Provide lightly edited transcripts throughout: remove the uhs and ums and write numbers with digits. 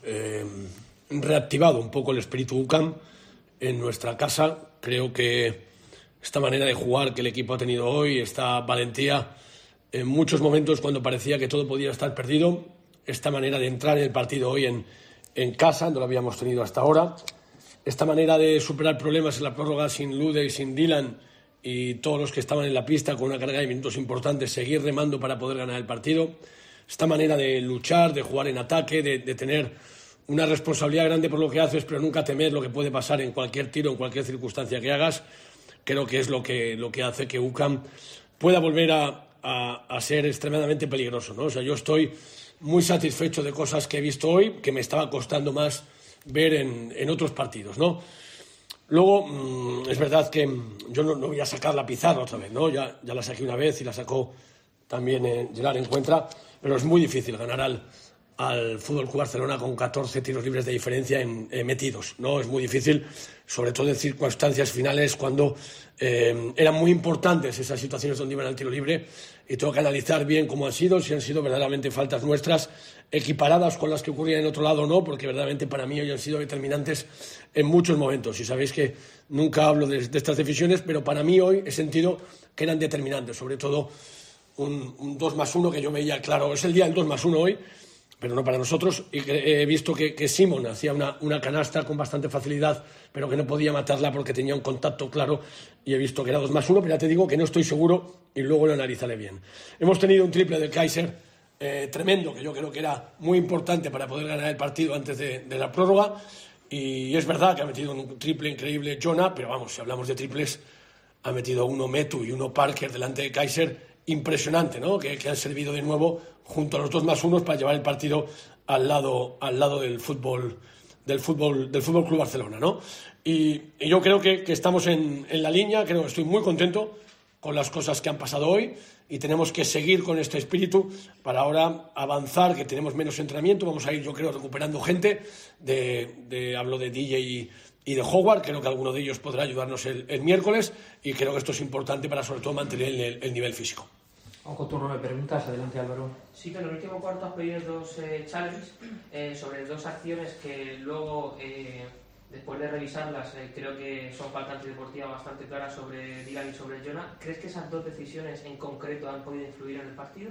reactivado un poco el espíritu UCAM en nuestra casa. Creo que esta manera de jugar que el equipo ha tenido hoy, esta valentía en muchos momentos cuando parecía que todo podía estar perdido, esta manera de entrar en el partido hoy en casa, no lo habíamos tenido hasta ahora, esta manera de superar problemas en la prórroga sin Lude y sin Dylan y todos los que estaban en la pista con una carga de minutos importantes, seguir remando para poder ganar el partido, esta manera de luchar, de jugar en ataque, de tener una responsabilidad grande por lo que haces, pero nunca temer lo que puede pasar en cualquier tiro, en cualquier circunstancia que hagas, creo que es lo que hace que UCAM pueda volver a ser extremadamente peligroso, ¿no? O sea, yo estoy muy satisfecho de cosas que he visto hoy, que me estaba costando más ver en otros partidos, ¿no? Luego, es verdad que yo no voy a sacar la pizarra otra vez, ¿no? Ya la saqué una vez y la sacó también Gerard Encuentra, pero es muy difícil ganar al Fútbol Club Barcelona con 14 tiros libres de diferencia metidos, ¿no? Es muy difícil, sobre todo en circunstancias finales cuando eran muy importantes esas situaciones donde iban al tiro libre, y tengo que analizar bien cómo han sido, si han sido verdaderamente faltas nuestras equiparadas con las que ocurrían en otro lado o no, porque verdaderamente para mí hoy han sido determinantes en muchos momentos, y sabéis que nunca hablo de estas decisiones, pero para mí hoy he sentido que eran determinantes, sobre todo un 2+1 que yo veía claro, es el día del 2+1 hoy, pero no para nosotros, y he visto que Simon hacía una canasta con bastante facilidad, pero que no podía matarla porque tenía un contacto claro, y he visto que era 2+1, pero ya te digo que no estoy seguro y luego lo analizaré bien. Hemos tenido un triple de Kaiser tremendo, que yo creo que era muy importante para poder ganar el partido antes de la prórroga, y es verdad que ha metido un triple increíble Jonah, pero vamos, si hablamos de triples, ha metido uno Metu y uno Parker delante de Kaiser, impresionante, ¿no? Que han servido de nuevo junto a los 2+1 para llevar el partido al lado del Fútbol Club Barcelona, ¿no? Y yo creo que estamos en la línea, creo que estoy muy contento con las cosas que han pasado hoy, y tenemos que seguir con este espíritu para ahora avanzar, que tenemos menos entrenamiento, vamos a ir, yo creo, recuperando gente, hablo de DJ y de Howard, creo que alguno de ellos podrá ayudarnos el miércoles, y creo que esto es importante para sobre todo mantener el nivel físico. Vamos con turno de preguntas. Adelante, Álvaro. Sí, que en el último cuarto has pedido dos challenges sobre dos acciones que luego, después de revisarlas, creo que son faltas antideportivas bastante claras sobre Dylan y sobre Jonah. ¿Crees que esas dos decisiones en concreto han podido influir en el partido?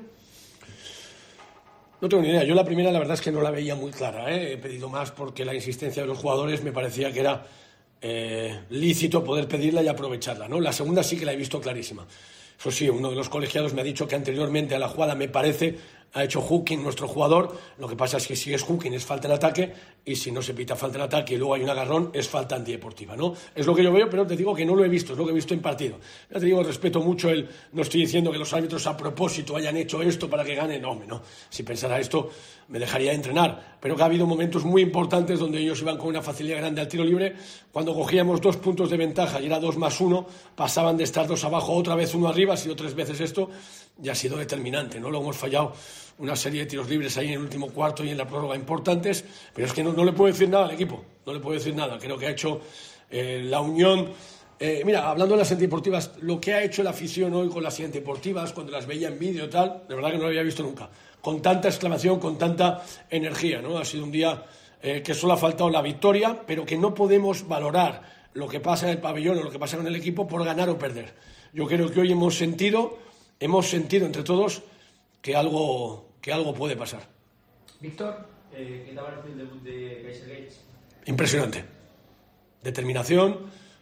No tengo ni idea. Yo la primera, la verdad es que no la veía muy clara, ¿eh? He pedido más porque la insistencia de los jugadores me parecía que era lícito poder pedirla y aprovecharla, ¿no? La segunda sí que la he visto clarísima. Eso sí, uno de los colegiados me ha dicho que anteriormente a la jugada, me parece, ha hecho hooking nuestro jugador. Lo que pasa es que si es hooking es falta en ataque, y si no se pita falta en ataque y luego hay un agarrón es falta antideportiva, ¿no? Es lo que yo veo, pero te digo que no lo he visto, es lo que he visto en partido. Ya te digo, respeto mucho no estoy diciendo que los árbitros a propósito hayan hecho esto para que ganen, no, hombre, no. Si pensara esto me dejaría de entrenar, pero que ha habido momentos muy importantes donde ellos iban con una facilidad grande al tiro libre, cuando cogíamos 2 puntos de ventaja y era 2+1, pasaban de estar 2 abajo otra vez 1 arriba, ha sido 3 veces esto, y ha sido determinante, ¿no? Lo hemos fallado una serie de tiros libres ahí en el último cuarto y en la prórroga importantes, pero es que no le puedo decir nada al equipo, no le puedo decir nada. Creo que ha hecho la unión. Mira, hablando de las antideportivas, lo que ha hecho la afición hoy con las antideportivas, cuando las veía en vídeo y tal, de verdad que no lo había visto nunca, con tanta exclamación, con tanta energía, ¿no? Ha sido un día que solo ha faltado la victoria, pero que no podemos valorar lo que pasa en el pabellón o lo que pasa con el equipo por ganar o perder. Yo creo que hoy hemos sentido entre todos que algo puede pasar. Víctor, ¿qué te ha parecido el debut de Kaiser Gates? Impresionante. Determinación,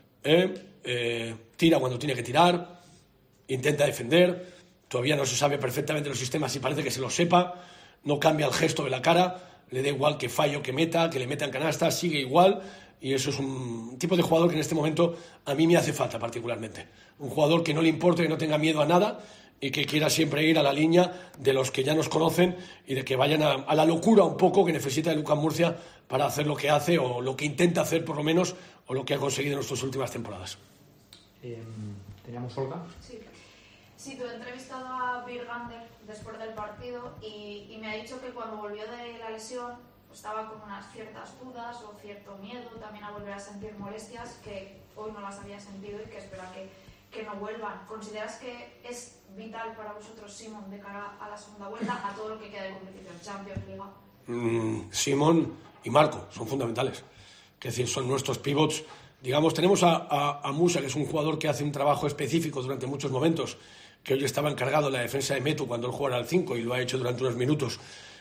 tira cuando tiene que tirar, intenta defender, todavía no se sabe perfectamente los sistemas y parece que se lo sepa, no cambia el gesto de la cara, le da igual que falle o que meta, que le metan canasta, sigue igual, y eso es un tipo de jugador que en este momento a mí me hace falta particularmente. Un jugador que no le importe, que no tenga miedo a nada y que quiera siempre ir a la línea de los que ya nos conocen y de que vayan a la locura un poco que necesita el UCAM Murcia para hacer lo que hace o lo que intenta hacer por lo menos o lo que ha conseguido en nuestras últimas temporadas. ¿Teníamos Olga? Sí, tú he entrevistado a Bill Gander después del partido y me ha dicho que cuando volvió de la lesión estaba con unas ciertas dudas o cierto miedo también a volver a sentir molestias que hoy no las había sentido y que espera que no vuelvan. ¿Consideras que es vital para vosotros, Simon, de cara a la segunda vuelta, a todo lo que queda de competición, Champions, Liga? Simon y Marco, son fundamentales. Es decir, son nuestros pivots. Digamos, tenemos a Musa, que es un jugador que hace un trabajo específico durante muchos momentos, que hoy estaba encargado de la defensa de Metu cuando él jugara al 5 y lo ha hecho durante unos minutos.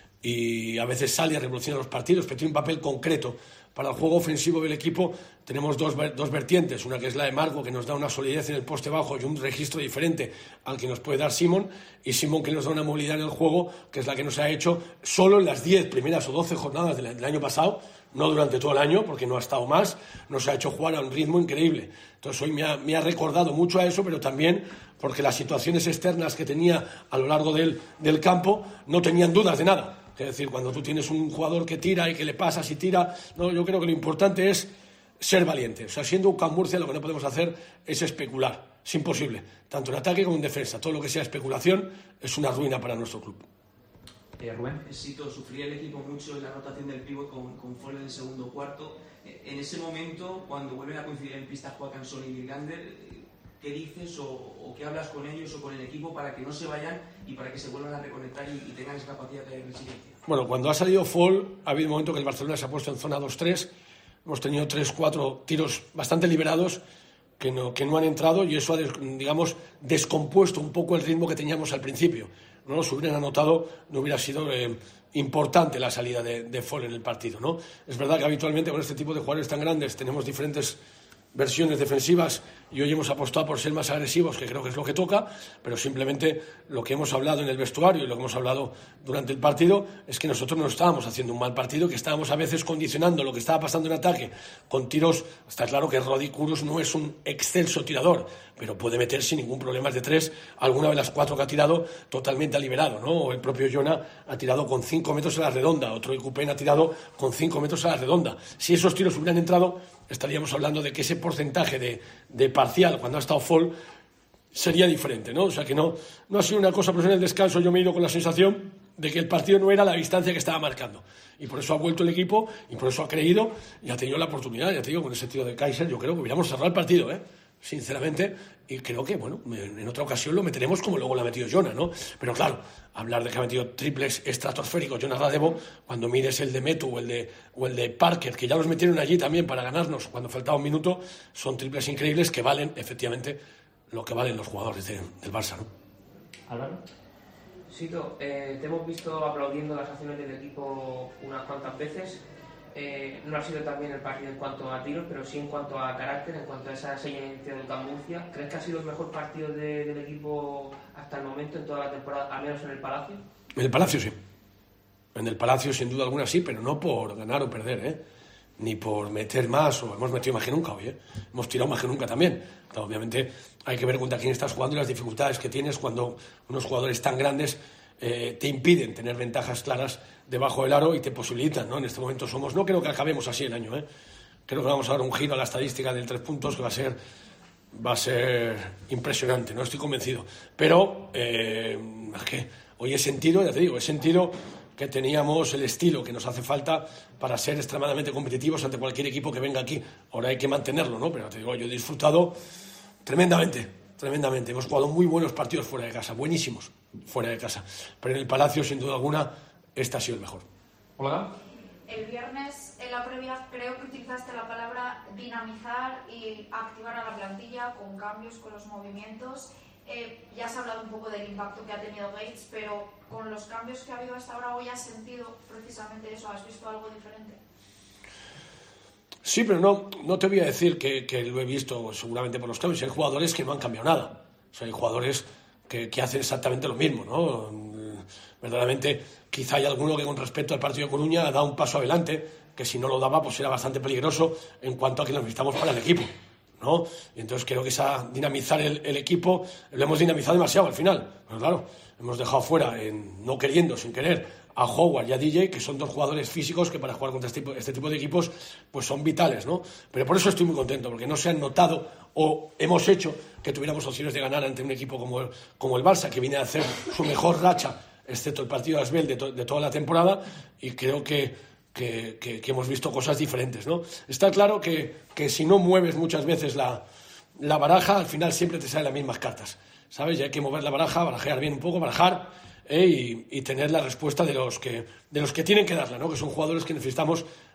Y a veces sale a revolucionar los partidos, pero tiene un papel concreto. Para el juego ofensivo del equipo tenemos dos vertientes, una que es la de Marco, que nos da una solidez en el poste bajo y un registro diferente al que nos puede dar Simón, y Simón, que nos da una movilidad en el juego, que es la que nos ha hecho solo en las 10 primeras o 12 jornadas del año pasado, no durante todo el año, porque no ha estado más, nos ha hecho jugar a un ritmo increíble. Entonces hoy me ha recordado mucho a eso, pero también porque las situaciones externas que tenía a lo largo del campo no tenían dudas de nada. Es decir, cuando tú tienes un jugador que tira y que le pasas y tira, no, yo creo que lo importante es ser valiente. O sea, siendo un Camp Murcia, lo que no podemos hacer es especular. Es imposible, tanto en ataque como en defensa. Todo lo que sea especulación es una ruina para nuestro club. Rubén. Sito, sufría el equipo mucho en la rotación del pívot con Fall en el segundo cuarto. En ese momento, cuando vuelven a coincidir en pista Joaquín y Virgander, ¿qué dices o qué hablas con ellos o con el equipo para que no se vayan y para que se vuelvan a reconectar y tengan esa capacidad de resiliencia? Bueno, cuando ha salido Fall, ha habido un momento que el Barcelona se ha puesto en zona 2-3. Hemos tenido 3-4 tiros bastante liberados que no han entrado, y eso ha, digamos, descompuesto un poco el ritmo que teníamos al principio. No nos hubieran anotado, no hubiera sido importante la salida de Fall en el partido, ¿no? Es verdad que habitualmente con este tipo de jugadores tan grandes tenemos diferentes versiones defensivas y hoy hemos apostado por ser más agresivos, que creo que es lo que toca, pero simplemente lo que hemos hablado en el vestuario y lo que hemos hablado durante el partido es que nosotros no estábamos haciendo un mal partido, que estábamos a veces condicionando lo que estaba pasando en ataque con tiros. Está claro que Rodi Kurus no es un excelso tirador, pero puede meter sin ningún problema de 3 alguna de las 4 que ha tirado totalmente liberado, ¿no? O el propio Jona ha tirado con 5 metros a la redonda, otro Icupen ha tirado con 5 metros a la redonda. Si esos tiros hubieran entrado, estaríamos hablando de que ese porcentaje de parcial cuando ha estado Fall sería diferente, ¿no? O sea que no ha sido una cosa, pero en el descanso yo me he ido con la sensación de que el partido no era la distancia que estaba marcando, y por eso ha vuelto el equipo y por eso ha creído y ha tenido la oportunidad. Ya te digo, con ese tiro de Kaiser yo creo que hubiéramos cerrado el partido, sinceramente, y creo que, bueno, en otra ocasión lo meteremos como luego lo ha metido Jona, ¿no? Pero claro, hablar de que ha metido triples estratosféricos Jona Radevo, cuando mires el de Metu o el de Parker, que ya los metieron allí también para ganarnos cuando faltaba un minuto, son triples increíbles que valen, efectivamente, lo que valen los jugadores del Barça, ¿no? Álvaro. Sito, te hemos visto aplaudiendo las acciones del equipo unas cuantas veces. No ha sido también el partido en cuanto a tiros, pero sí en cuanto a carácter, en cuanto a esa señalencia del Camp Murcia. ¿Crees que ha sido el mejor partido del equipo hasta el momento en toda la temporada, al menos en el Palacio? En el Palacio sí. En el Palacio sin duda alguna sí, pero no por ganar o perder, ni por meter más, o hemos metido más que nunca hoy, hemos tirado más que nunca también. Claro, obviamente hay que ver contra quién estás jugando y las dificultades que tienes cuando unos jugadores tan grandes te impiden tener ventajas claras debajo del aro y te posibilitan, ¿no? En este momento no creo que acabemos así el año, Creo que vamos a dar un giro a la estadística del 3 puntos que va a ser impresionante, no estoy convencido. Pero es que hoy he sentido que teníamos el estilo que nos hace falta para ser extremadamente competitivos ante cualquier equipo que venga aquí. Ahora hay que mantenerlo, ¿no? Pero te digo, yo he disfrutado tremendamente. Hemos jugado muy buenos partidos fuera de casa, buenísimos fuera de casa. Pero en el Palacio, sin duda alguna, este ha sido el mejor. Olga. El viernes, en la previa, creo que utilizaste la palabra dinamizar y activar a la plantilla con cambios, con los movimientos. Ya has hablado un poco del impacto que ha tenido Gates, pero con los cambios que ha habido hasta ahora, ¿hoy has sentido precisamente eso? ¿Has visto algo diferente? Sí, pero no te voy a decir que lo he visto seguramente por los cambios. Hay jugadores que no han cambiado nada. O sea, hay jugadores que hacen exactamente lo mismo, ¿no? Verdaderamente, quizá hay alguno que con respecto al partido de Coruña ha dado un paso adelante, que si no lo daba, pues era bastante peligroso en cuanto a que lo necesitamos para el equipo, ¿no? Y entonces creo que dinamizar el equipo lo hemos dinamizado demasiado al final. Pero claro, hemos dejado fuera, no queriendo, sin querer, a Howard y a DJ, que son dos jugadores físicos que para jugar contra este tipo de equipos pues son vitales, ¿no? Pero por eso estoy muy contento, porque no se han notado o hemos hecho que tuviéramos opciones de ganar ante un equipo como el Barça, que viene a hacer su mejor racha, excepto el partido de Asbel de toda la temporada, y creo que hemos visto cosas diferentes, ¿no? Está claro que si no mueves muchas veces la baraja, al final siempre te salen las mismas cartas, ¿sabes? Y hay que mover la baraja, barajear bien un poco, barajar, y tener la respuesta de los que tienen que darla, ¿no? Que son jugadores que necesitamos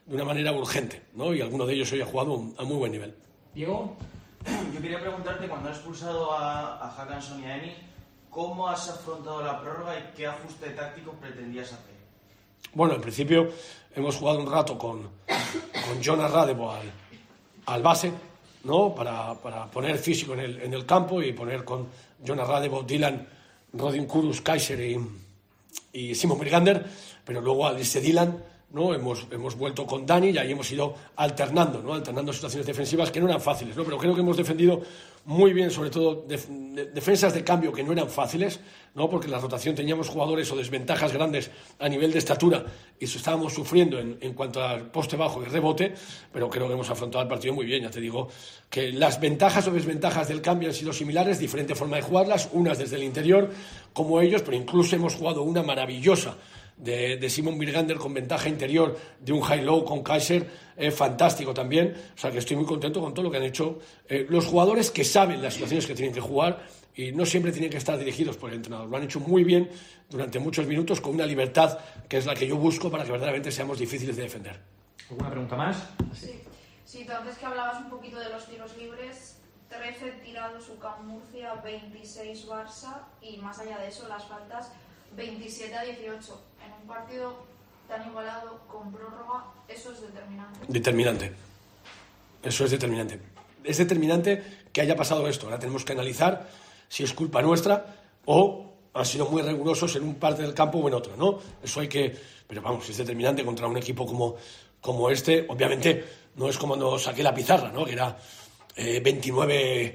de una manera urgente, ¿no? Y alguno de ellos hoy ha jugado a muy buen nivel. Diego. Yo quería preguntarte, cuando has expulsado a Haakanson y a Eni, ¿cómo has afrontado la prórroga y qué ajuste táctico pretendías hacer? Bueno, en principio hemos jugado un rato con Jonas Radebo al base, ¿no? Para poner físico en el campo y poner con Jonas Radebo, Dylan, Rodin Kudus, Kaiser y Simon Birgander, pero luego al irse Dylan, ¿no? Hemos vuelto con Dani y ahí hemos ido alternando, ¿no? Alternando situaciones defensivas que no eran fáciles, ¿no? Pero creo que hemos defendido muy bien, sobre todo defensas de cambio que no eran fáciles, ¿no? Porque en la rotación teníamos jugadores o desventajas grandes a nivel de estatura y eso estábamos sufriendo en cuanto al poste bajo y rebote, pero creo que hemos afrontado el partido muy bien. Ya te digo que las ventajas o desventajas del cambio han sido similares, diferente forma de jugarlas, unas desde el interior como ellos, pero incluso hemos jugado una maravillosa de Simon Birgander con ventaja interior, de un high-low con Kaiser, fantástico también. O sea que estoy muy contento con todo lo que han hecho los jugadores que saben las situaciones que tienen que jugar y no siempre tienen que estar dirigidos por el entrenador. Lo han hecho muy bien durante muchos minutos con una libertad que es la que yo busco para que verdaderamente seamos difíciles de defender. ¿Alguna pregunta más? Sí, tú antes que hablabas un poquito de los tiros libres, 13 tirados UCAM Murcia, 26 Barça y más allá de eso las faltas 27-18. En un partido tan igualado con prórroga, eso es determinante. Determinante. Eso es determinante. Es determinante que haya pasado esto. Ahora tenemos que analizar si es culpa nuestra o han sido muy rigurosos en un parte del campo o en otro, ¿no? Eso hay que... Pero vamos, es determinante contra un equipo como este. Obviamente no es como cuando saqué la pizarra, ¿no? Que era 29-1.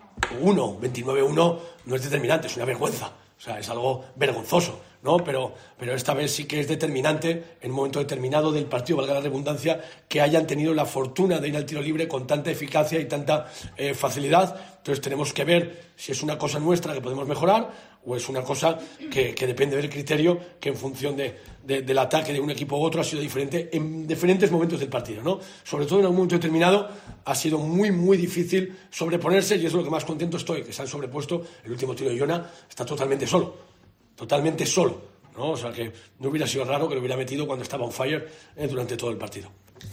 29-1 no es determinante, es una vergüenza. O sea, es algo vergonzoso, ¿no? Pero esta vez sí que es determinante, en un momento determinado del partido, valga la redundancia, que hayan tenido la fortuna de ir al tiro libre con tanta eficacia y tanta facilidad. Entonces tenemos que ver si es una cosa nuestra que podemos mejorar o es una cosa que depende del criterio, que en función del ataque de un equipo u otro ha sido diferente en diferentes momentos del partido, ¿no? Sobre todo en un momento determinado ha sido muy, muy difícil sobreponerse y es lo que más contento estoy, que se han sobrepuesto. El último tiro de Jona está totalmente solo, ¿no? O sea que no hubiera sido raro que lo hubiera metido cuando estaba on fire durante todo el partido.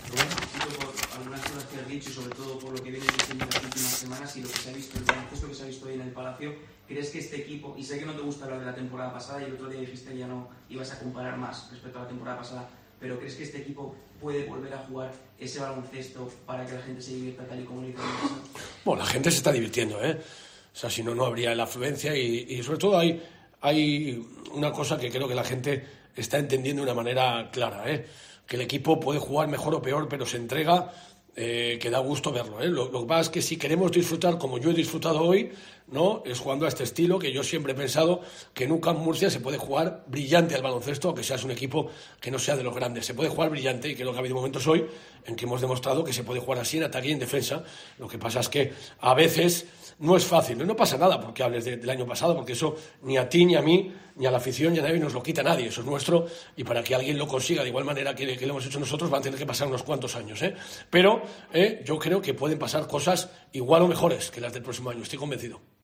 Por algunas cosas que has dicho y sobre todo por lo que vienes diciendo en las últimas semanas y lo que se ha visto, el baloncesto que se ha visto hoy en el Palacio, ¿crees que este equipo, y sé que no te gusta hablar de la temporada pasada y el otro día dijiste que ya no ibas a comparar más respecto a la temporada pasada, pero crees que este equipo puede volver a jugar ese baloncesto para que la gente se divierta tal y como lo hizo el año pasado? Bueno, la gente se está divirtiendo, ¿eh? O sea, si no, no habría la afluencia y sobre todo hay una cosa que creo que la gente está entendiendo de una manera clara, ¿eh? Que el equipo puede jugar mejor o peor, pero se entrega, que da gusto verlo, ¿eh? Lo que pasa es que si queremos disfrutar como yo he disfrutado hoy, ¿no? Es jugando a este estilo, que yo siempre he pensado que en UCAM Murcia se puede jugar brillante al baloncesto, aunque seas un equipo que no sea de los grandes. Se puede jugar brillante y creo que ha habido momentos hoy en que hemos demostrado que se puede jugar así en ataque y en defensa. Lo que pasa es que a veces no es fácil, no pasa nada porque hables del año pasado, porque eso ni a ti, ni a mí, ni a la afición, ni a nadie nos lo quita nadie, eso es nuestro y para que alguien lo consiga de igual manera que lo hemos hecho nosotros van a tener que pasar unos cuantos años, ¿eh? Pero yo creo que pueden pasar cosas igual o mejores que las del próximo año, estoy convencido.